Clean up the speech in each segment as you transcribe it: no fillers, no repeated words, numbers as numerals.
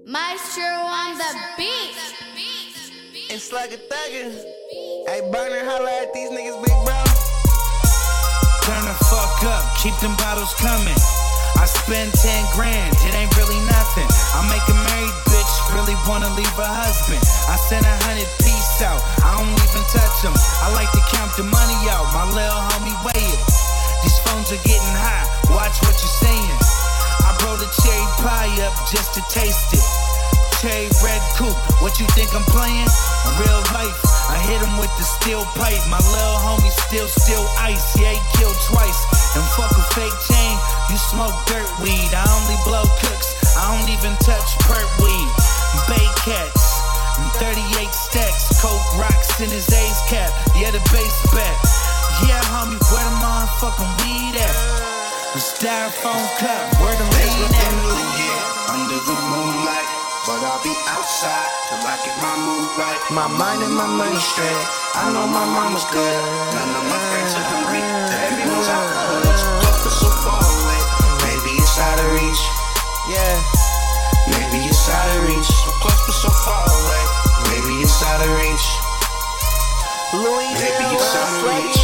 Maestro on the beat. It's like a thugger. Hey, Burner, holla at these niggas, big bro. Turn the fuck up, keep them bottles coming. I spend 10 grand, it ain't really nothing. I make a married bitch really wanna leave her husband. I send 100 piece out, I don't even touch them. I like to count the money out, my little homie weigh it. These phones are getting high, watch what you're saying. I roll the cherry pie up just to taste it. Cherry red coupe, what you think I'm playing? In real life, I hit him with the steel pipe. My little homie still ice, yeah, he killed twice. And fuck a fake chain, you smoke dirt weed. I only blow cooks, I don't even touch perp weed. Bay cats, 38 stacks, coke rocks in his A's cap. Yeah, the bass back. Yeah, homie, where the motherfucking weed at? The styrofoam cup, where the lean at? Under the moonlight, but I'll be outside till I get my mood right. My mind and my money straight. I know my mama's good. None of my friends are hungry. Everyone's out the hood, so close but so far away. Maybe it's out of reach. Yeah. Maybe it's out of reach. So close but so far away. Maybe it's out of reach. Louis Maybe it's out of reach.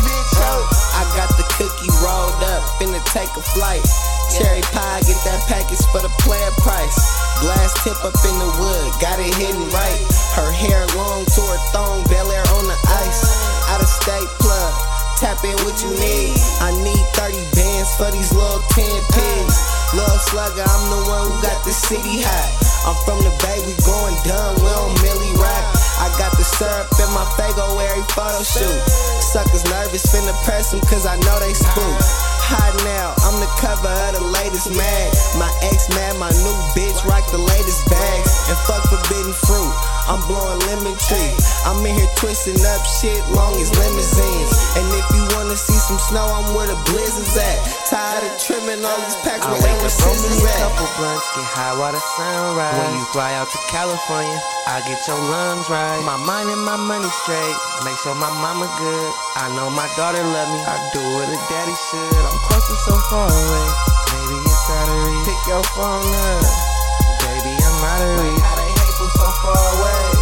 I got the cookie rolled up, finna take a flight. Cherry pie, get that package for the player price. Glass tip up in the wood, got it hidden right. Her hair long to her thong, Bel Air on the ice. Out of state plug, tap in what you need. I need 30 bands for these little 10 pigs. Lil Slugger, I'm the one who got the city hot. I'm from the Bay, we going dumb, we don't Millie rock. I got the syrup in my Fago every photo shoot. Suckers nervous, finna press them cause I know they spook. Hot now, I'm the cover of the latest mag. My ex mad, my new bitch rock the latest bags. And fuck forbidden fruit, I'm blowing lemon tree. I'm in here twisting up shit long as limousines. And if you wanna see some snow, I'm where the blizzards at. Tired of trimming all these packs with Edward Scissors at. Couple blunts, get high while the sun rise. When you fly out to California, I get your lungs right. My mind and my money straight, make sure my mama good. I know my daughter love me, I do what a daddy should. I'm close to so far away, maybe it's out of reach. Pick your phone up, baby, I'm out of reach. How they hate from so far away.